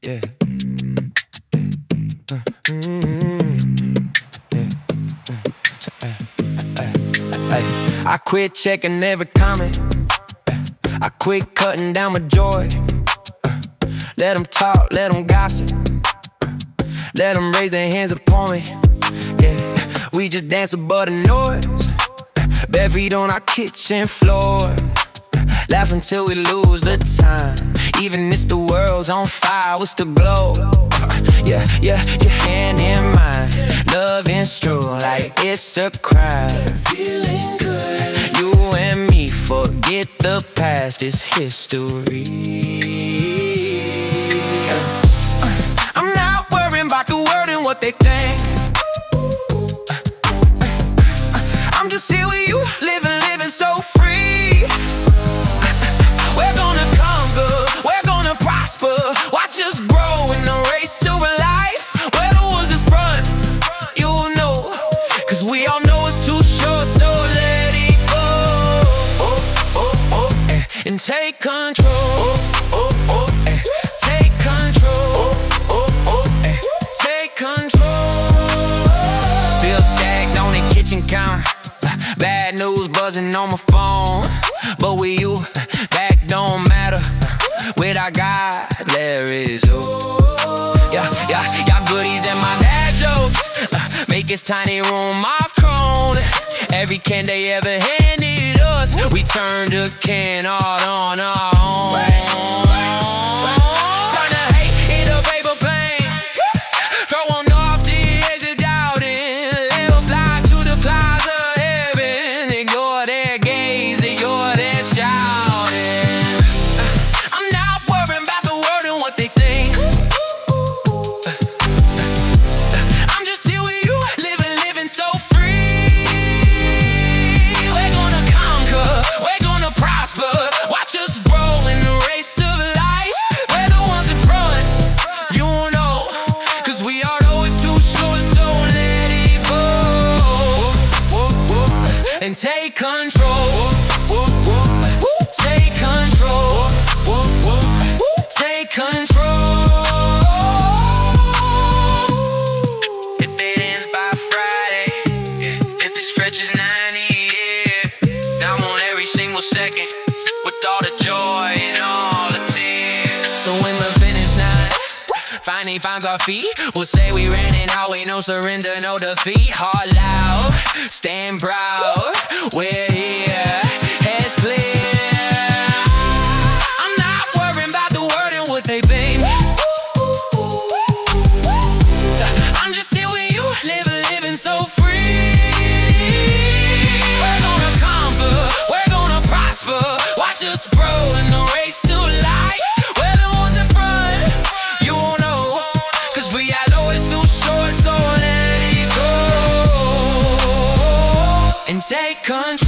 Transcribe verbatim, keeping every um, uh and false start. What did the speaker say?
Yeah. Uh, mm, yeah. Uh, uh, uh, uh, I quit checking every comment. I quit cutting down my joy. Let them talk, let them gossip. Let them raise their hands upon me. Yeah, we just dance above the noise. Bare feet on our kitchen floor. Laugh until we lose the time. Even if the world's on fire, we still glow. Yeah, yeah, your hand in mine. Love and stroll like it's a crime. Feeling good. You and me, forget the past, it's history. I'm not worrying about the world and what they think. I'm just here with you, living, living so free. We're gonna conquer, we're gonna prosper. Watch us grow in the race to a life. Where the ones in front, you'll know. Cause we all know it's too short, so let it go. Oh, oh, oh, eh, and take control. Oh, oh, oh, eh, take control. Oh, oh, oh, eh, take control. Feel stacked on the kitchen counter. Bad news buzzing on my phone. But with you, that don't matter. With our God, there is you. Yeah, yeah, y'all goodies and my dad jokes. uh, Make this tiny room I've grown. Every can they ever handed us, we turned a can all on our own. Turn the hate into paper planes. Throw on off the edge of doubting. Let them fly to the clouds of heaven. Ignore their gaze, ignore their shouting. I'm not worrying about the world and what they think. I'm just here with you, living, living so free. We're gonna conquer, we're gonna prosper. Watch us grow in the race to life. We're the ones in front, you know. Cause we are always too short, so let it go. And take control. Take control. Take control. If it ends by Friday, yeah. If it stretches ninety, yeah. I want every single second with all the joy and all the tears. So when the finish line finally finds our feet, we'll say we ran it out, ain't no surrender, no defeat. Heart loud, stand proud, we're here, heads clear. I'm not worrying about the world and what they think. I'm just here with you, living, living so free. We're gonna conquer, we're gonna prosper. Watch us grow in the race to life. We're the ones in front, you won't know. Cause we are always too short, so let it go. And take control.